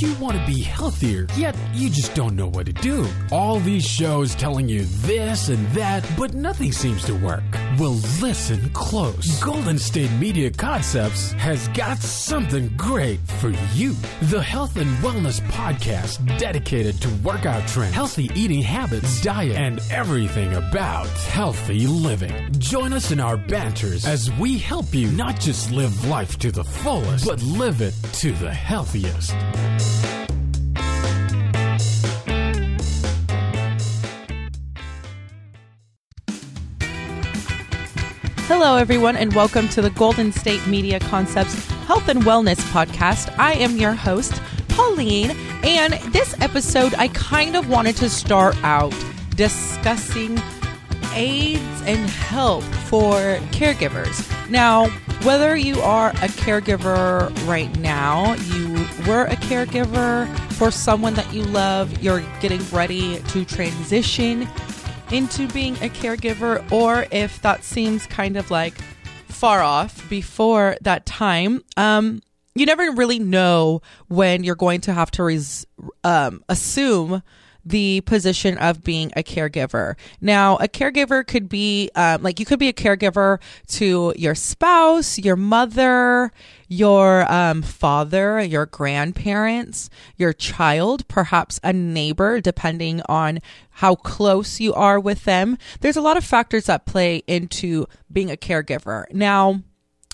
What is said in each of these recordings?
You want to be healthier, yet you just don't know what to do. All these shows telling you this and that, but nothing seems to work. Well, listen close. Golden State Media Concepts has got something great for you. The Health and Wellness Podcast dedicated to workout trends, healthy eating habits, diet, and everything about healthy living. Join us in our banters as we help you not just live life to the fullest, but live it to the healthiest. Hello, everyone, and welcome to the Golden State Media Concepts Health and Wellness Podcast. I am your host, Pauline, and this episode, I kind of wanted to start out discussing aids and help for caregivers. Now, whether you are a caregiver right now, you were a caregiver for someone that you love, you're getting ready to transition into being a caregiver, or if that seems kind of like far off before that time, you never really know when you're going to have to assume the position of being a caregiver. Now, a caregiver could be you could be a caregiver to your spouse, your mother, your father, your grandparents, your child, perhaps a neighbor, depending on how close you are with them. There's a lot of factors that play into being a caregiver. Now,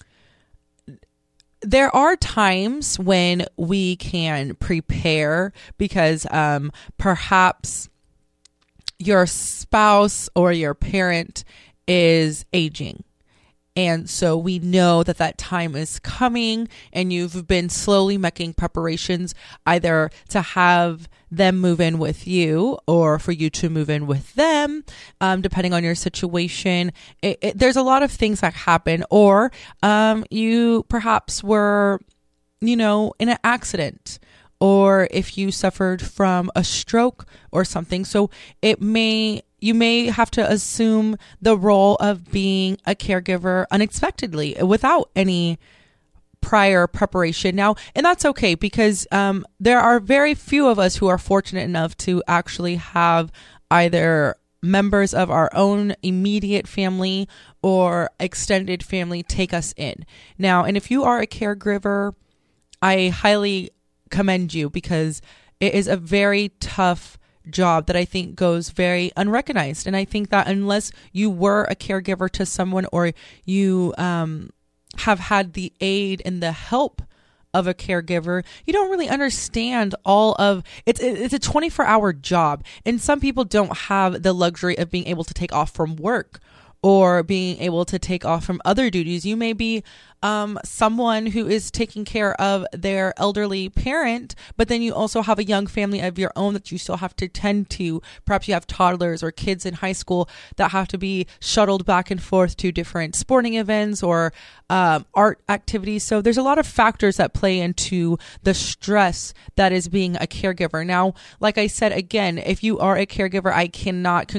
there are times when we can prepare because perhaps your spouse or your parent is aging. And so we know that that time is coming, and you've been slowly making preparations either to have them move in with you or for you to move in with them, depending on your situation. There's a lot of things that happen, or you perhaps were, in an accident, or if you suffered from a stroke or something. So you may have to assume the role of being a caregiver unexpectedly without any prior preparation. Now, and that's okay, because there are very few of us who are fortunate enough to actually have either members of our own immediate family or extended family take us in. Now, and if you are a caregiver, I highly commend you, because it is a very tough job that I think goes very unrecognized. And I think that unless you were a caregiver to someone, or you have had the aid and the help of a caregiver, you don't really understand all of it's a 24-hour job. And some people don't have the luxury of being able to take off from work or being able to take off from other duties. You may be someone who is taking care of their elderly parent, but then you also have a young family of your own that you still have to tend to. Perhaps you have toddlers or kids in high school that have to be shuttled back and forth to different sporting events or art activities. So there's a lot of factors that play into the stress that is being a caregiver. Now, like I said, again, if you are a caregiver, I cannot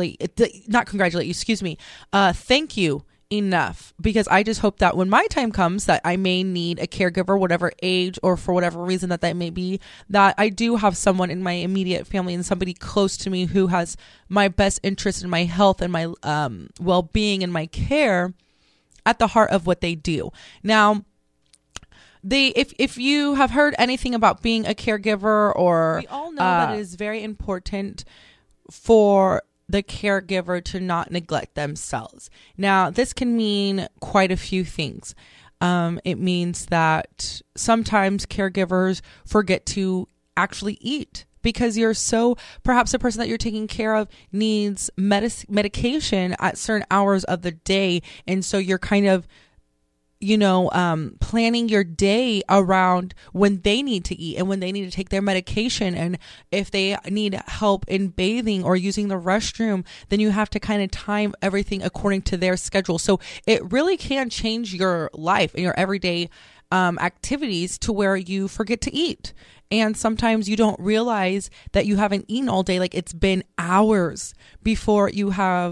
thank you enough, because I just hope that when my time comes that I may need a caregiver, whatever age or for whatever reason that may be, that I do have someone in my immediate family and somebody close to me who has my best interest in my health and my well-being and my care at the heart of what they do. Now, if you have heard anything about being a caregiver, or we all know that it is very important for the caregiver to not neglect themselves. Now, this can mean quite a few things. It means that sometimes caregivers forget to actually eat, because perhaps the person that you're taking care of needs medication at certain hours of the day. And so you're kind of planning your day around when they need to eat and when they need to take their medication. And if they need help in bathing or using the restroom, then you have to kind of time everything according to their schedule. So it really can change your life and your everyday activities to where you forget to eat. And sometimes you don't realize that you haven't eaten all day. Like, it's been hours before you have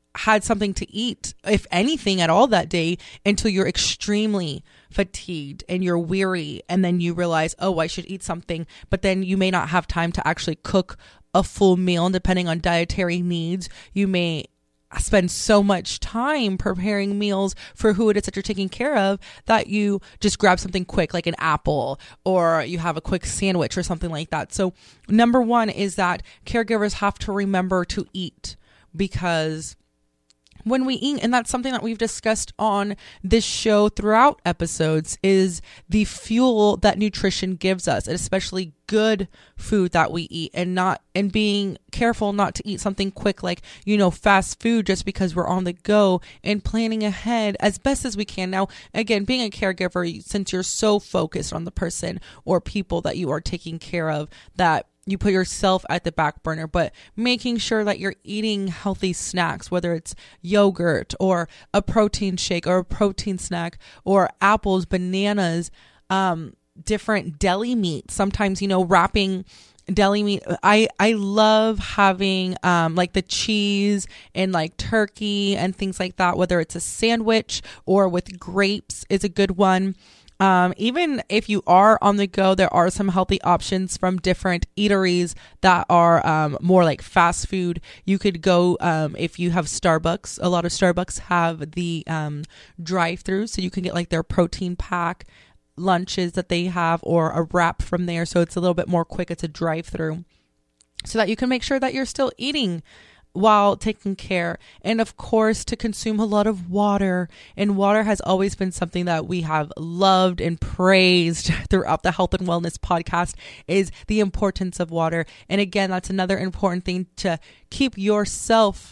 had something to eat, if anything at all that day, until you're extremely fatigued and you're weary. And then you realize, oh, I should eat something. But then you may not have time to actually cook a full meal. And depending on dietary needs, you may spend so much time preparing meals for who it is that you're taking care of that you just grab something quick, like an apple, or you have a quick sandwich or something like that. So number one is that caregivers have to remember to eat, because when we eat, and that's something that we've discussed on this show throughout episodes, is the fuel that nutrition gives us, and especially good food that we eat, and being careful not to eat something quick like, fast food just because we're on the go, and planning ahead as best as we can. Now, again, being a caregiver, since you're so focused on the person or people that you are taking care of, that you put yourself at the back burner, but making sure that you're eating healthy snacks, whether it's yogurt or a protein shake or a protein snack or apples, bananas, different deli meat. Sometimes, wrapping deli meat. I love having like the cheese and like turkey and things like that, whether it's a sandwich or with grapes is a good one. Even if you are on the go, there are some healthy options from different eateries that are more like fast food. You could go, if you have Starbucks, a lot of Starbucks have the drive-through, so you can get like their protein pack lunches that they have, or a wrap from there. So it's a little bit more quick. It's a drive-through, so that you can make sure that you're still eating while taking care. And of course, to consume a lot of water. And water has always been something that we have loved and praised throughout the Health and Wellness podcast, is the importance of water. And again, that's another important thing, to keep yourself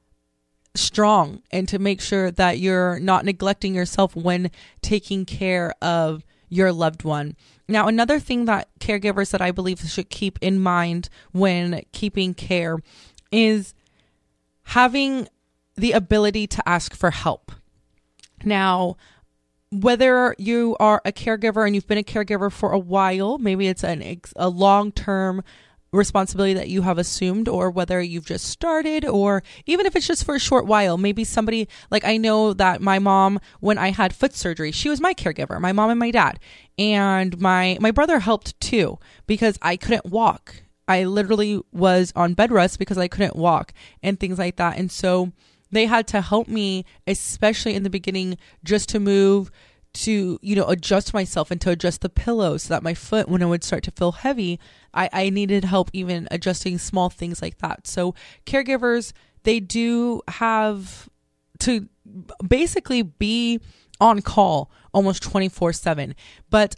strong and to make sure that you're not neglecting yourself when taking care of your loved one. Now, another thing that caregivers that I believe should keep in mind when keeping care is having the ability to ask for help. Now, whether you are a caregiver and you've been a caregiver for a while, maybe it's a long-term responsibility that you have assumed, or whether you've just started, or even if it's just for a short while, maybe somebody, like I know that my mom, when I had foot surgery, she was my caregiver, my mom and my dad, and my brother helped too, because I couldn't walk. I literally was on bed rest because I couldn't walk and things like that. And so they had to help me, especially in the beginning, just to move, to, adjust myself and to adjust the pillow so that my foot, when it would start to feel heavy, I needed help even adjusting small things like that. So caregivers, they do have to basically be on call almost 24/7. But,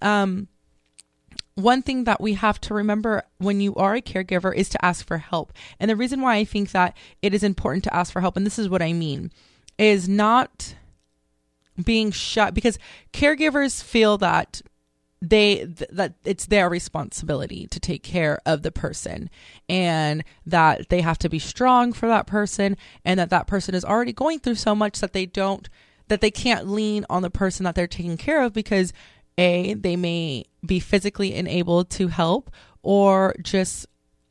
one thing that we have to remember when you are a caregiver is to ask for help. And the reason why I think that it is important to ask for help, and this is what I mean, is not being shut, because caregivers feel that that it's their responsibility to take care of the person, and that they have to be strong for that person, and that person is already going through so much that they can't lean on the person that they're taking care of, because they may be physically unable to help, or just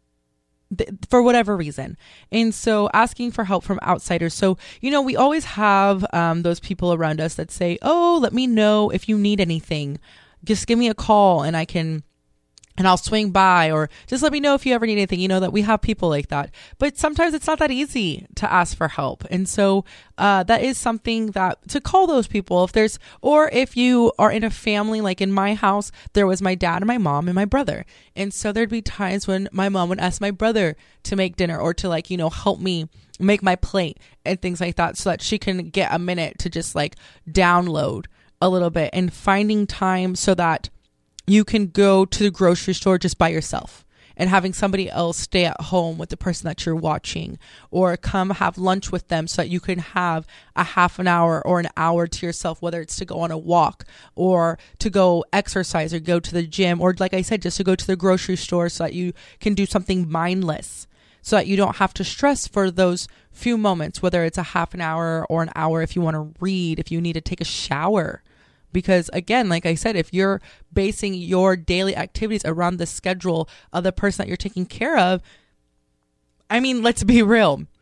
for whatever reason. And so asking for help from outsiders. So, we always have those people around us that say, oh, let me know if you need anything. Just give me a call and I'll swing by, or just let me know if you ever need anything. That we have people like that, but sometimes it's not that easy to ask for help. And so that is something that to call those people if you are in a family, like in my house, there was my dad and my mom and my brother. And so there'd be times when my mom would ask my brother to make dinner, or to help me make my plate and things like that, so that she can get a minute to just download a little bit, and finding time so that you can go to the grocery store just by yourself, and having somebody else stay at home with the person that you're watching, or come have lunch with them so that you can have a half an hour or an hour to yourself, whether it's to go on a walk or to go exercise or go to the gym, or like I said, just to go to the grocery store so that you can do something mindless, so that you don't have to stress for those few moments, whether it's a half an hour or an hour, if you want to read, if you need to take a shower. Because again, like I said, if you're basing your daily activities around the schedule of the person that you're taking care of, let's be real.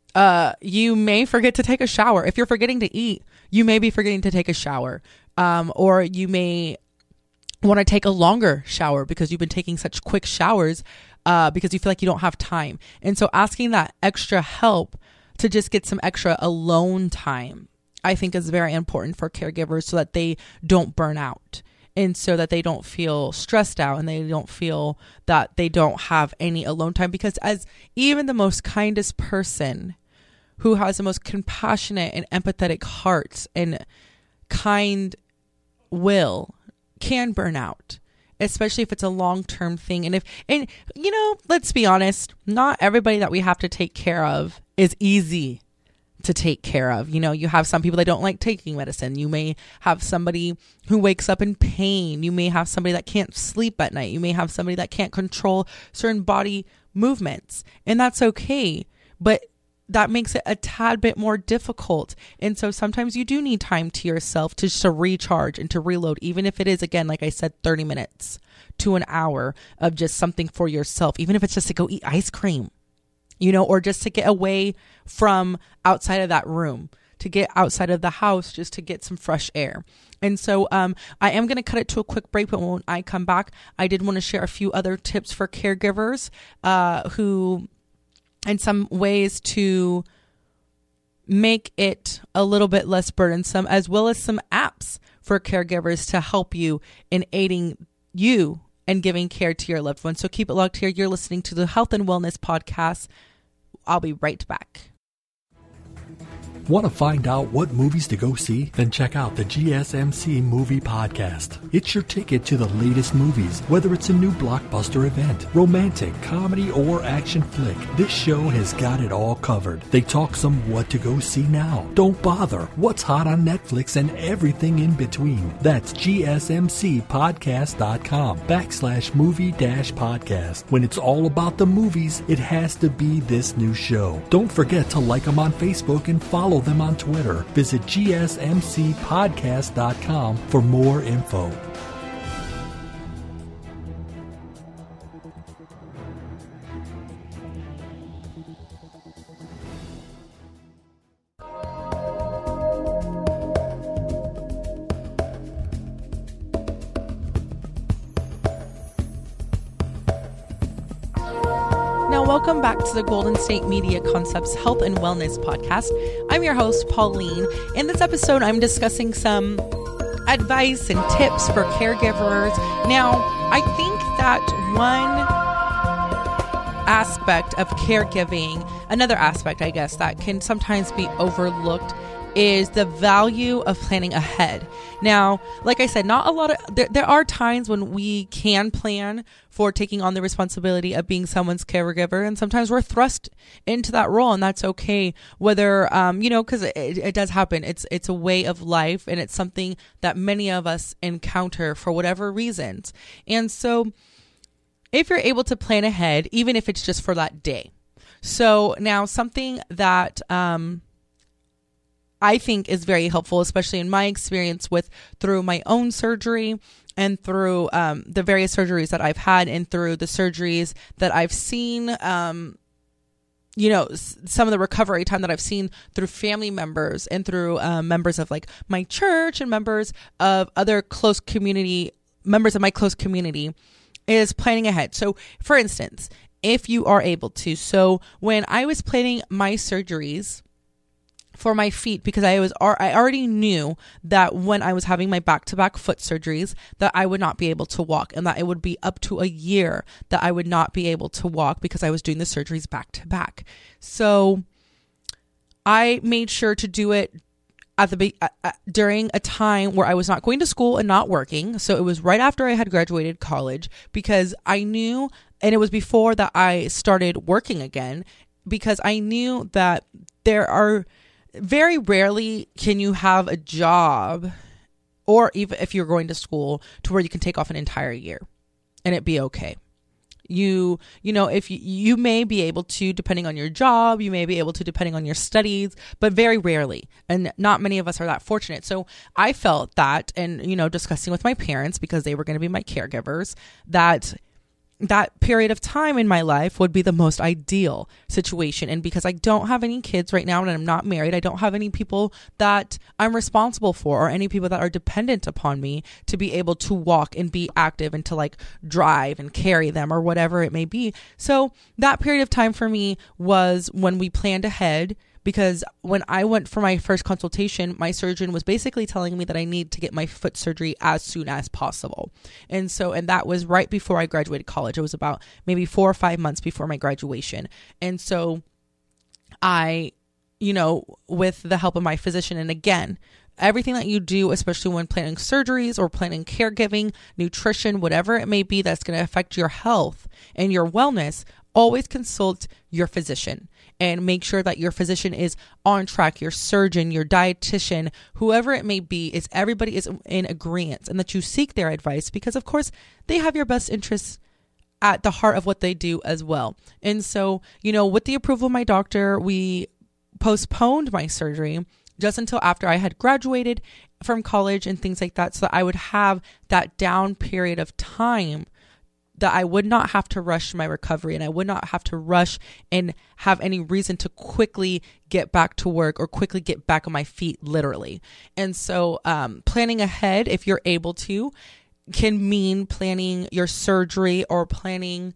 You may forget to take a shower. If you're forgetting to eat, you may be forgetting to take a shower. Or you may want to take a longer shower because you've been taking such quick showers because you feel like you don't have time. And so asking that extra help to just get some extra alone time, I think is very important for caregivers so that they don't burn out and so that they don't feel stressed out and they don't feel that they don't have any alone time. Because as even the most kindest person who has the most compassionate and empathetic hearts and kind will can burn out, especially if it's a long-term thing. And let's be honest, not everybody that we have to take care of is easy to take care of. You have some people that don't like taking medicine. You may have somebody who wakes up in pain. You may have somebody that can't sleep at night. You may have somebody that can't control certain body movements, and that's okay. But that makes it a tad bit more difficult. And so sometimes you do need time to yourself to recharge and to reload, even if it is, again, like I said, 30 minutes to an hour of just something for yourself, even if it's just to go eat ice cream, or just to get away from outside of that room, to get outside of the house, just to get some fresh air. And so I am going to cut it to a quick break, but when I come back, I did want to share a few other tips for caregivers and some ways to make it a little bit less burdensome, as well as some apps for caregivers to help you in aiding you and giving care to your loved ones. So keep it locked here. You're listening to the Health and Wellness Podcast. I'll be right back. Want to find out what movies to go see? Then check out the GSMC Movie Podcast. It's your ticket to the latest movies, whether it's a new blockbuster event, romantic, comedy, or action flick. This show has got it all covered. They talk some what to go see now, don't bother, what's hot on Netflix, and everything in between. That's GSMCpodcast.com/movie-podcast. When it's all about the movies, it has to be this new show. Don't forget to like them on Facebook and follow them on Twitter. Visit GSMCpodcast.com for more info. Welcome back to the Golden State Media Concepts Health and Wellness Podcast. I'm your host, Pauline. In this episode, I'm discussing some advice and tips for caregivers. Now, I think that one aspect of caregiving, another aspect, I guess, that can sometimes be overlooked is the value of planning ahead. Now, like I said, not a lot of, there are times when we can plan for taking on the responsibility of being someone's caregiver. And sometimes we're thrust into that role, and that's okay. Whether, cause it does happen. It's a way of life, and it's something that many of us encounter for whatever reasons. And so if you're able to plan ahead, even if it's just for that day. So now something that, I think is very helpful, especially in my experience through my own surgery and through the various surgeries that I've had and through the surgeries that I've seen, some of the recovery time that I've seen through family members and through members of like my church and members of other members of my close community is planning ahead. So for instance, if you are able to, so when I was planning my surgeries for my feet, because I already knew that when I was having my back-to-back foot surgeries that I would not be able to walk, and that it would be up to a year that I would not be able to walk because I was doing the surgeries back-to-back. So I made sure to do it during a time where I was not going to school and not working. So it was right after I had graduated college, because I knew, and it was before that I started working again, because I knew that very rarely can you have a job, or even if you're going to school, to where you can take off an entire year and it be okay. If you may be able to, depending on your job, you may be able to, depending on your studies, but very rarely. And not many of us are that fortunate. So I felt that, and, discussing with my parents, because they were going to be my caregivers, that that period of time in my life would be the most ideal situation. And because I don't have any kids right now and I'm not married, I don't have any people that I'm responsible for or any people that are dependent upon me to be able to walk and be active and to like drive and carry them or whatever it may be. So that period of time for me was when we planned ahead, because when I went for my first consultation, my surgeon was basically telling me that I need to get my foot surgery as soon as possible. And that was right before I graduated college. It was about maybe 4 or 5 months before my graduation. And so I, with the help of my physician, and again, everything that you do, especially when planning surgeries or planning caregiving, nutrition, whatever it may be that's going to affect your health and your wellness, always consult your physician and make sure that your physician is on track, your surgeon, your dietitian, whoever it may be, everybody is in agreement, and that you seek their advice because, of course, they have your best interests at the heart of what they do as well. And so, with the approval of my doctor, we postponed my surgery just until after I had graduated from college and things like that, so that I would have that down period of time that I would not have to rush my recovery and I would not have to rush and have any reason to quickly get back to work or quickly get back on my feet, literally. And so planning ahead, if you're able to, can mean planning your surgery or planning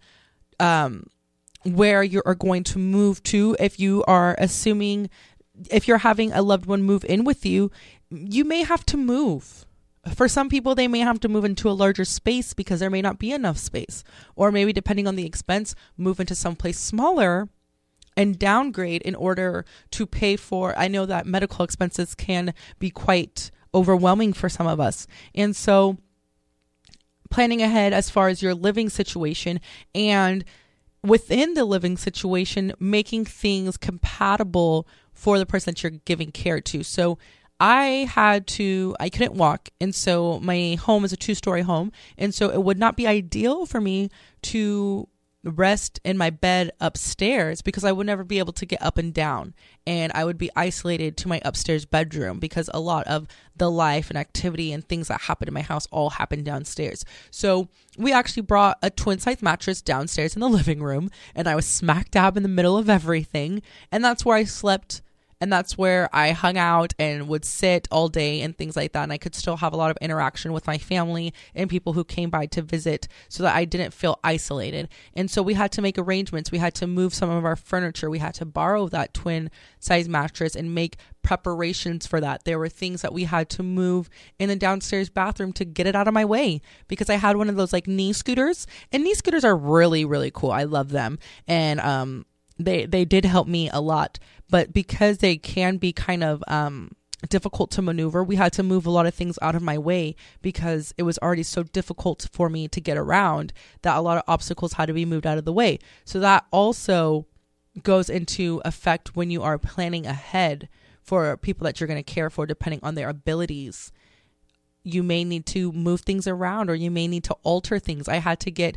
where you are going to move to. If you are assuming, if you're having a loved one move in with you, you may have to move. For some people, they may have to move into a larger space because there may not be enough space. Or maybe, depending on the expense, move into someplace smaller and downgrade in order to pay for, I know that medical expenses can be quite overwhelming for some of us. And so planning ahead as far as your living situation, and within the living situation, making things compatible for the person that you're giving care to. So I couldn't walk. And so my home is a 2-story home. And so it would not be ideal for me to rest in my bed upstairs because I would never be able to get up and down. And I would be isolated to my upstairs bedroom because a lot of the life and activity and things that happen in my house all happen downstairs. So we actually brought a twin size mattress downstairs in the living room, and I was smack dab in the middle of everything. And that's where I slept. And that's where I hung out and would sit all day and things like that. And I could still have a lot of interaction with my family and people who came by to visit so that I didn't feel isolated. And so we had to make arrangements. We had to move some of our furniture. We had to borrow that twin size mattress and make preparations for that. There were things that we had to move in the downstairs bathroom to get it out of my way because I had one of those like knee scooters, and knee scooters are really, really cool. I love them. And, they did help me a lot, but because they can be kind of difficult to maneuver, we had to move a lot of things out of my way because it was already so difficult for me to get around that a lot of obstacles had to be moved out of the way. So that also goes into effect when you are planning ahead for people that you're going to care for, depending on their abilities. You may need to move things around, or you may need to alter things. I had to get,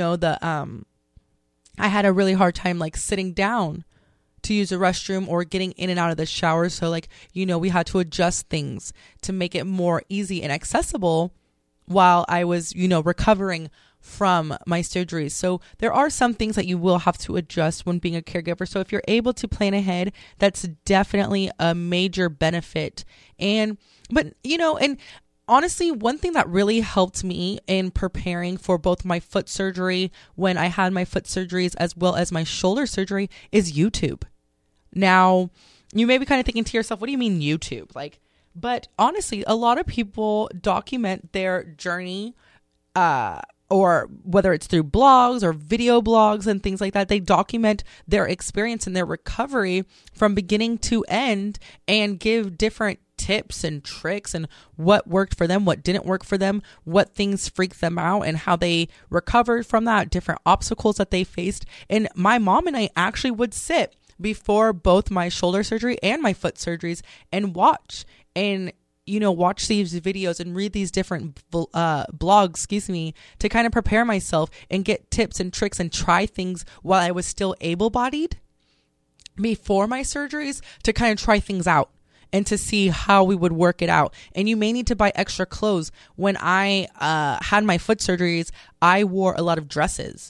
I had a really hard time like sitting down to use a restroom or getting in and out of the shower. So we had to adjust things to make it more easy and accessible while I was, recovering from my surgeries. So there are some things that you will have to adjust when being a caregiver. So if you're able to plan ahead, that's definitely a major benefit. But honestly, one thing that really helped me in preparing for both my foot surgery, when I had my foot surgeries, as well as my shoulder surgery, is YouTube. Now, you may be kind of thinking to yourself, what do you mean YouTube? But honestly, a lot of people document their journey, or whether it's through blogs or video blogs and things like that. They document their experience and their recovery from beginning to end and give different tips and tricks and what worked for them, what didn't work for them, what things freaked them out, and how they recovered from that, different obstacles that they faced. And my mom and I actually would sit before both my shoulder surgery and my foot surgeries and watch these videos and read these different blogs, to kind of prepare myself and get tips and tricks and try things while I was still able-bodied before my surgeries, to kind of try things out and to see how we would work it out. And you may need to buy extra clothes. When I had my foot surgeries, I wore a lot of dresses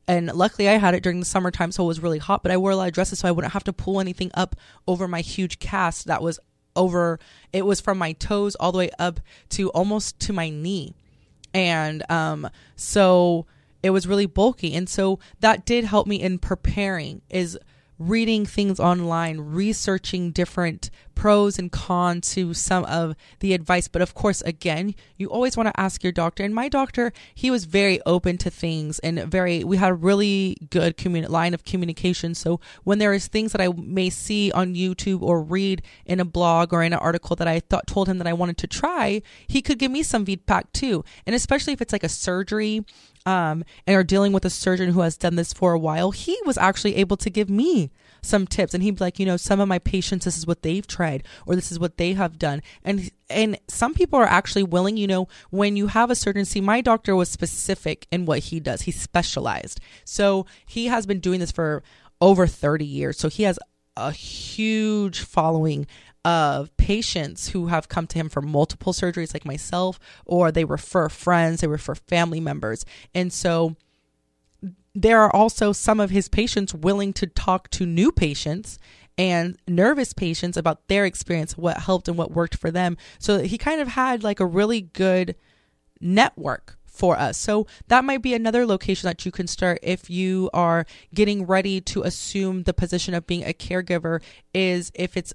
And luckily I had it during the summertime, so it was really hot, but I wore a lot of dresses so I wouldn't have to pull anything up over my huge cast that was it was from my toes all the way up to almost to my knee. And so it was really bulky. And so that did help me in preparing, is reading things online, researching different pros and cons to some of the advice. But of course, again, you always want to ask your doctor. And my doctor, he was very open to things and we had a really good line of communication. So when there is things that I may see on YouTube or read in a blog or in an article that I told him that I wanted to try, he could give me some feedback too. And especially if it's like a surgery, and are dealing with a surgeon who has done this for a while, he was actually able to give me some tips. And he'd be like, some of my patients, this is what they've tried, or this is what they have done. And some people are actually willing, when you have a surgeon, see, my doctor was specific in what he does. He specialized. So he has been doing this for over 30 years. So he has a huge following of patients who have come to him for multiple surgeries like myself, or they refer friends, they refer family members. And so there are also some of his patients willing to talk to new patients and nervous patients about their experience, what helped and what worked for them. So he kind of had like a really good network for us. So that might be another location that you can start if you are getting ready to assume the position of being a caregiver, is if it's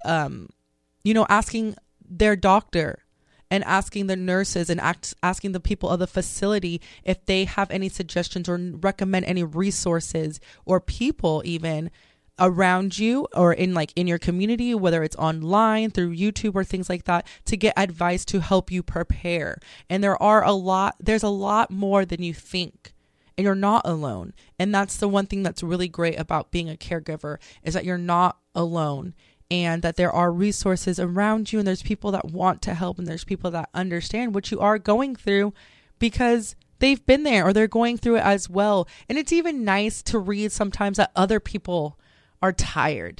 asking their doctor and asking the nurses and asking the people of the facility if they have any suggestions or recommend any resources or people even around you or in your community, whether it's online through YouTube or things like that, to get advice to help you prepare. And there's a lot more than you think. And you're not alone. And that's the one thing that's really great about being a caregiver, is that you're not alone. And that there are resources around you, and there's people that want to help, and there's people that understand what you are going through because they've been there or they're going through it as well. And it's even nice to read sometimes that other people are tired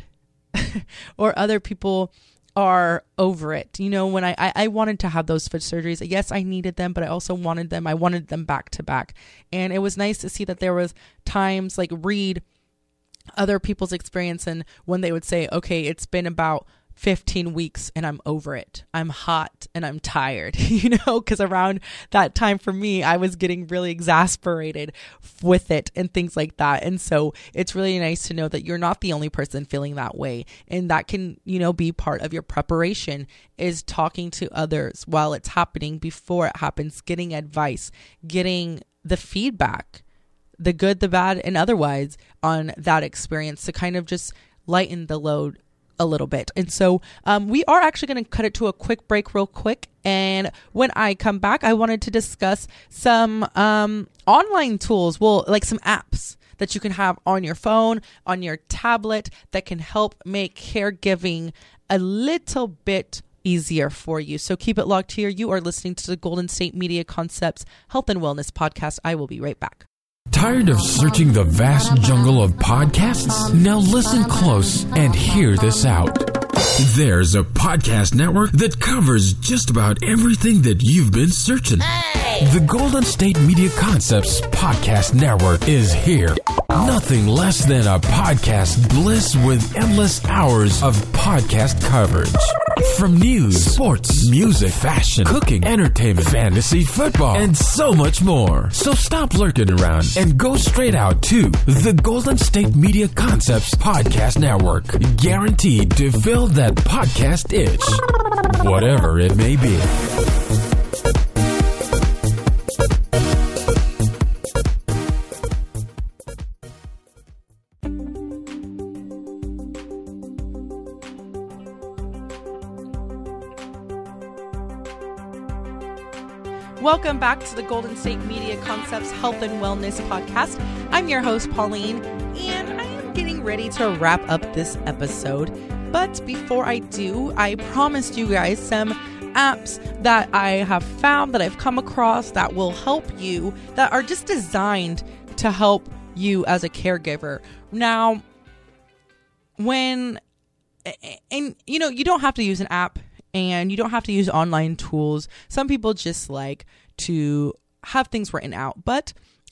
or other people are over it. When I wanted to have those foot surgeries, yes, I needed them, but I also wanted them. I wanted them back to back. And it was nice to see that there was times read other people's experience, and when they would say, okay, it's been about 15 weeks and I'm over it. I'm hot and I'm tired, because around that time for me, I was getting really exasperated with it and things like that. And so it's really nice to know that you're not the only person feeling that way. And that can, be part of your preparation, is talking to others while it's happening, before it happens, getting advice, getting the feedback, the good, the bad, and otherwise on that experience, to kind of just lighten the load a little bit. And so we are actually going to cut it to a quick break real quick. And when I come back, I wanted to discuss some online tools, like some apps that you can have on your phone, on your tablet, that can help make caregiving a little bit easier for you. So keep it locked here. You are listening to the Golden State Media Concepts Health and Wellness Podcast. I will be right back. Tired of searching the vast jungle of podcasts? Now listen close and hear this out. There's a podcast network that covers just about everything that you've been searching. The Golden State Media Concepts Podcast Network is here. Nothing less than a podcast bliss with endless hours of podcast coverage. From news, sports, music, fashion, cooking, entertainment, fantasy, football, and so much more. So stop lurking around and go straight out to the Golden State Media Concepts Podcast Network. Guaranteed to fill that podcast itch, whatever it may be. Welcome back to the Golden State Media Concepts Health and Wellness Podcast. I'm your host, Pauline, and I am getting ready to wrap up this episode. But before I do, I promised you guys some apps that I have found, that I've come across, that will help you, that are just designed to help you as a caregiver. Now, you don't have to use an app. And you don't have to use online tools. Some people just like to have things written out. But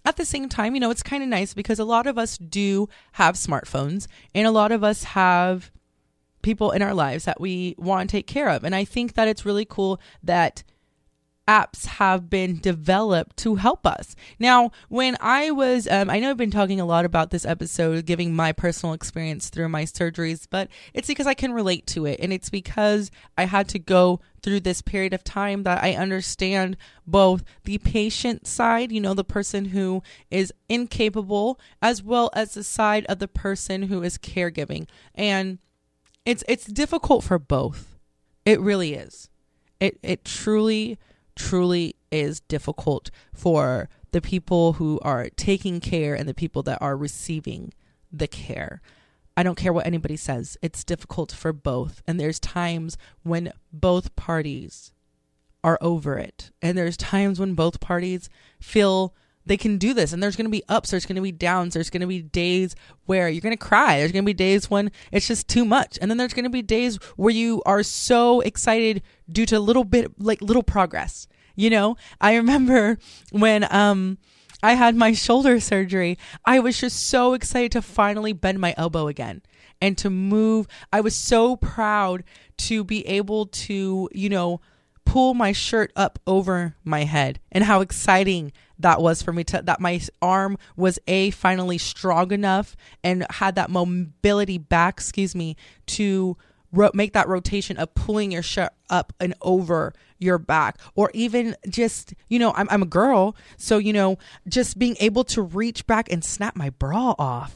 at the same time, it's kind of nice because a lot of us do have smartphones and a lot of us have people in our lives that we want to take care of. And I think that it's really cool that apps have been developed to help us. Now, when I was, I know I've been talking a lot about this episode, giving my personal experience through my surgeries, but it's because I can relate to it. And it's because I had to go through this period of time that I understand both the patient side, the person who is incapable, as well as the side of the person who is caregiving. And it's difficult for both. It really is. It truly is difficult for the people who are taking care and the people that are receiving the care. I don't care what anybody says. It's difficult for both. And there's times when both parties are over it. And there's times when both parties feel they can do this. And there's going to be ups, there's going to be downs, there's going to be days where you're going to cry. There's going to be days when it's just too much. And then there's going to be days where you are so excited due to little progress. I remember when I had my shoulder surgery, I was just so excited to finally bend my elbow again and to move. I was so proud to be able to, pull my shirt up over my head, and how exciting that was for me that my arm was finally strong enough and had that mobility back, to make that rotation of pulling your shirt up and over your back. Or even just, I'm a girl, so, just being able to reach back and snap my bra off.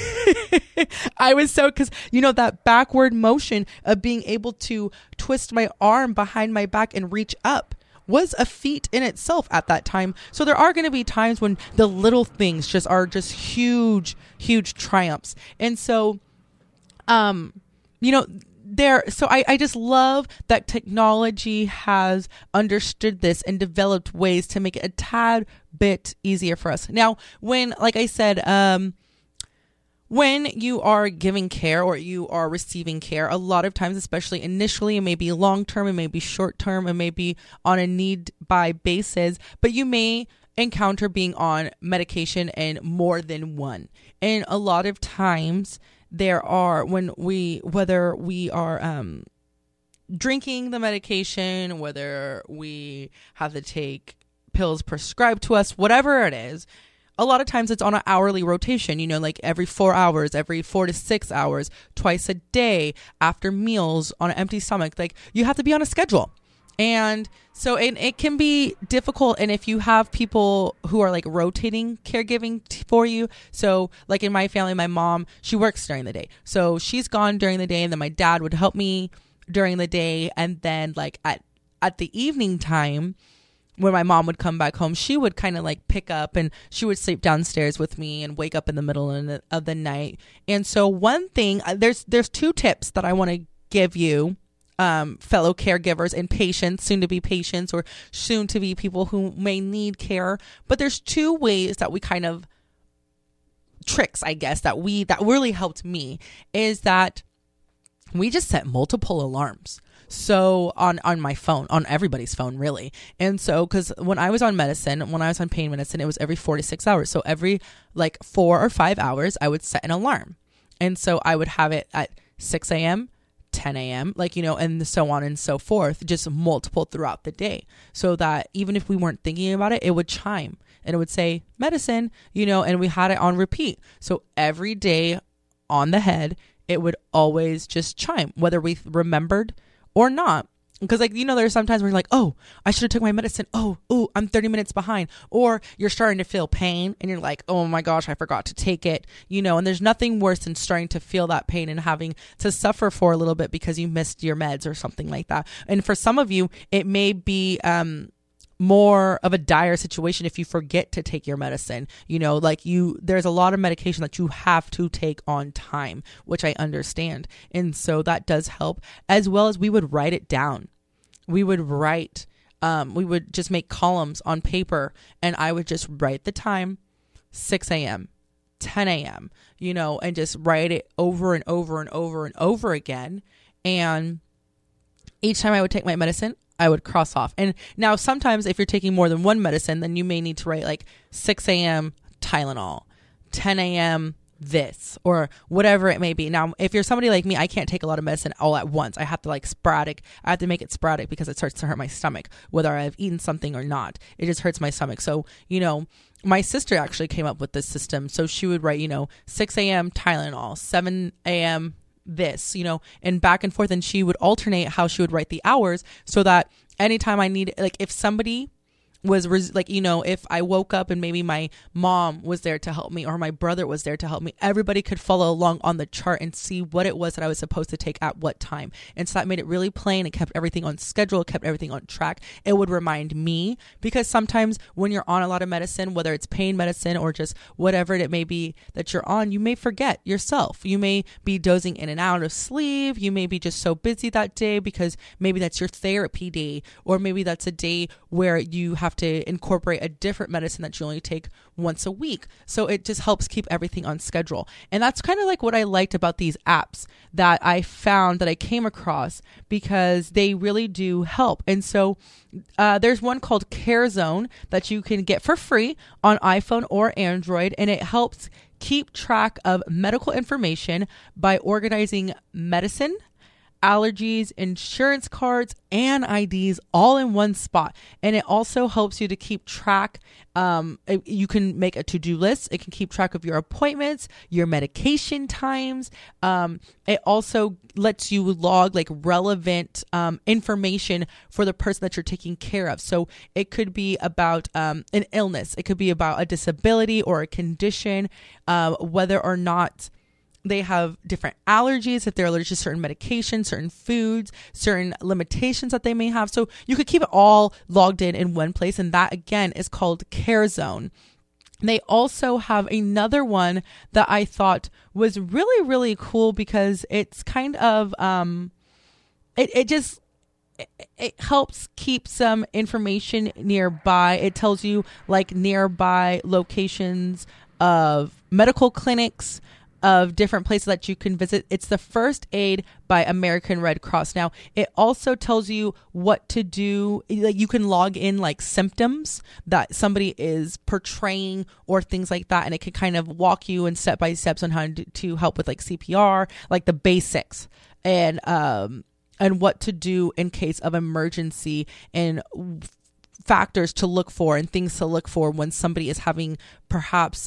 I was because that backward motion of being able to twist my arm behind my back and reach up was a feat in itself at that time. So there are going to be times when the little things are huge triumphs. And so, I just love that technology has understood this and developed ways to make it a tad bit easier for us. Now, like I said, when you are giving care or you are receiving care, a lot of times, especially initially, it may be long-term, it may be short-term, it may be on a need-by basis, but you may encounter being on medication and more than one. And a lot of times there are, whether we are drinking the medication, whether we have to take pills prescribed to us, whatever it is, a lot of times it's on an hourly rotation, like every 4 hours, every 4 to 6 hours, twice a day, after meals, on an empty stomach. Like, you have to be on a schedule. And so it can be difficult. And if you have people who are rotating caregiving for you, so like in my family, my mom, she works during the day. So she's gone during the day, and then my dad would help me during the day. And then at the evening time, when my mom would come back home, she would kind of pick up, and she would sleep downstairs with me and wake up in the middle of the night. And so one thing, there's 2 tips that I want to give you, fellow caregivers and patients, soon to be patients or soon to be people who may need care. But there's 2 ways that we tricks, I guess, that really helped me, is that we just set multiple alarms. So on my phone, on everybody's phone, really. And so, because when I was on pain medicine, it was every 4 to 6 hours. So every 4 or 5 hours, I would set an alarm. And so I would have it at 6 a.m., 10 a.m., and so on and so forth, just multiple throughout the day. So that even if we weren't thinking about it, it would chime and it would say medicine, and we had it on repeat. So every day on the head, it would always just chime, whether we remembered or not. Because there's sometimes where you're oh, I should have took my medicine. Oh, I'm 30 minutes behind. Or you're starting to feel pain and you're oh my gosh, I forgot to take it. And there's nothing worse than starting to feel that pain and having to suffer for a little bit because you missed your meds or something like that. And for some of you, it may be more of a dire situation if you forget to take your medicine. There's a lot of medication that you have to take on time, which I understand. And so that does help, as well as we would write it down. We would just make columns on paper, and I would just write the time, 6 a.m., 10 a.m., and just write it over and over and over and over again. And each time I would take my medicine, I would cross off. And now sometimes if you're taking more than one medicine, then you may need to write like 6 a.m. Tylenol, 10 a.m. this, or whatever it may be. Now, if you're somebody like me, I can't take a lot of medicine all at once. I have to I have to make it sporadic because it starts to hurt my stomach, whether I've eaten something or not. It just hurts my stomach. So, my sister actually came up with this system. So she would write, 6 a.m. Tylenol, 7 a.m. this, and back and forth. And she would alternate how she would write the hours so that anytime I need, like if somebody was if I woke up and maybe my mom was there to help me or my brother was there to help me, everybody could follow along on the chart and see what it was that I was supposed to take at what time. And so that made it really plain. It kept everything on schedule. It kept everything on track. It would remind me, because sometimes when you're on a lot of medicine, whether it's pain medicine or just whatever it may be that you're on, you may forget yourself. You may be dozing in and out of sleep. You may be just so busy that day because maybe that's your therapy day, or maybe that's a day where you have to incorporate a different medicine that you only take once a week. So it just helps keep everything on schedule. And that's kind of like what I liked about these apps that I found, that I came across, because they really do help. And so there's one called CareZone that you can get for free on iPhone or Android, and it helps keep track of medical information by organizing medicine, allergies, insurance cards, and IDs all in one spot. And it also helps you to keep track. You can make a to-do list. It can keep track of your appointments, your medication times. It also lets you log like relevant information for the person that you're taking care of. So it could be about an illness. It could be about a disability or a condition, whether or not they have different allergies, if they're allergic to certain medications, certain foods, certain limitations that they may have. So you could keep it all logged in one place. And that, again, is called CareZone. They also have another one that I thought was really, really cool, because it's kind of, it helps keep some information nearby. It tells you like nearby locations of medical clinics, of different places that you can visit. It's the First Aid by American Red Cross. Now, it also tells you what to do. Like you can log in like symptoms that somebody is portraying or things like that. And it can kind of walk you in step by steps on how to help with like CPR, like the basics, and what to do in case of emergency, and factors to look for and things to look for when somebody is having perhaps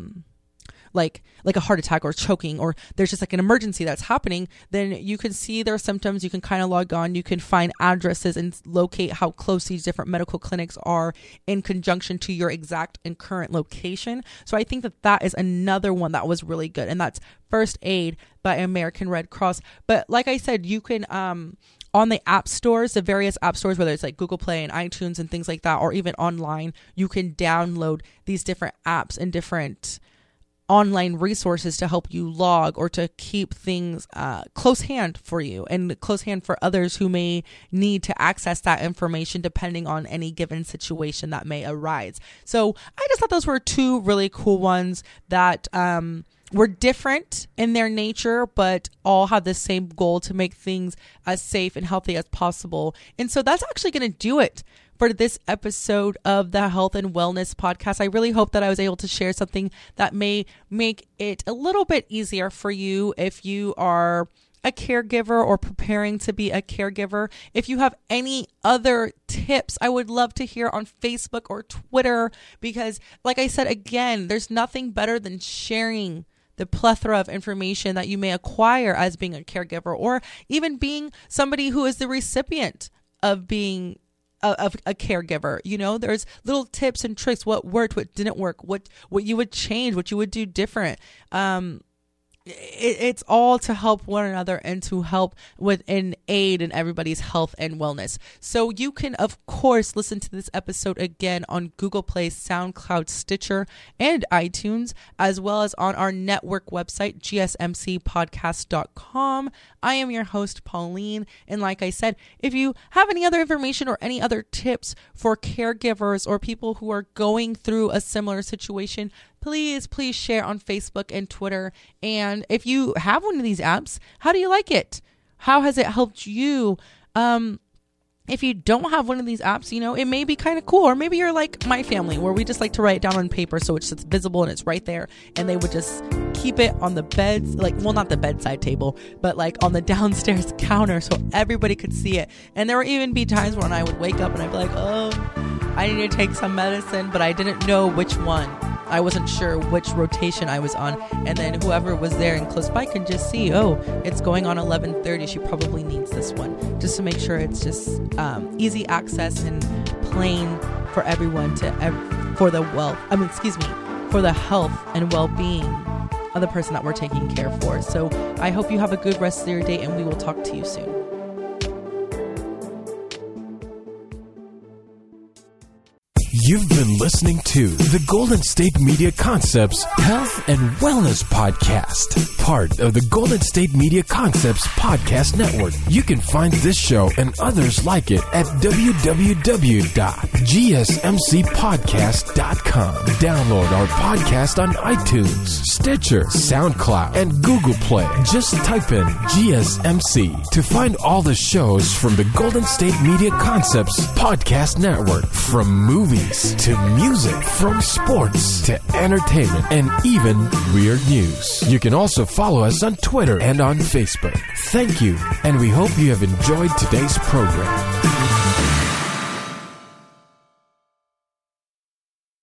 like a heart attack or choking, or there's just like an emergency that's happening. Then you can see their symptoms. You can kind of log on. You can find addresses and locate how close these different medical clinics are in conjunction to your exact and current location. So I think that is another one that was really good. And that's First Aid by American Red Cross. But like I said, you can, on the app stores, the various app stores, whether it's like Google Play and iTunes and things like that, or even online, you can download these different apps and different online resources to help you log or to keep things close hand for you and close hand for others who may need to access that information depending on any given situation that may arise. So I just thought those were two really cool ones that were different in their nature, but all have the same goal to make things as safe and healthy as possible. And so that's actually going to do it for this episode of the Health and Wellness Podcast. I really hope that I was able to share something that may make it a little bit easier for you if you are a caregiver or preparing to be a caregiver. If you have any other tips, I would love to hear on Facebook or Twitter, because like I said, again, there's nothing better than sharing the plethora of information that you may acquire as being a caregiver, or even being somebody who is the recipient of being of a caregiver. There's little tips and tricks, what worked, what didn't work, what you would change, what you would do different. It's all to help one another and to help with an aid in everybody's health and wellness. So you can, of course, listen to this episode again on Google Play, SoundCloud, Stitcher, and iTunes, as well as on our network website, gsmcpodcast.com. I am your host, Pauline. And like I said, if you have any other information or any other tips for caregivers or people who are going through a similar situation, please share on Facebook and Twitter. And if you have one of these apps, how do you like it? How has it helped you? if you don't have one of these apps, it may be kind of cool. Or maybe you're like my family, where we just like to write it down on paper so it's just visible and it's right there. And they would just keep it on the beds, not the bedside table, but like on the downstairs counter so everybody could see it. And there would even be times when I would wake up and I'd be like, oh, I need to take some medicine, but I didn't know which one. I wasn't sure which rotation I was on. And then whoever was there and close by can just see, oh, it's going on 11:30. She probably needs this one, just to make sure it's just easy access and plain for everyone for the health and well-being of the person that we're taking care for. So I hope you have a good rest of your day, and we will talk to you soon. You've been listening to the Golden State Media Concepts Health and Wellness Podcast, part of the Golden State Media Concepts Podcast Network. You can find this show and others like it at www.gsmcpodcast.com. Download our podcast on iTunes, Stitcher, SoundCloud, and Google Play. Just type in GSMC to find all the shows from the Golden State Media Concepts Podcast Network, from movies to music, from sports to entertainment, and even weird news. You can also follow us on Twitter and on Facebook. Thank you, and we hope you have enjoyed today's program.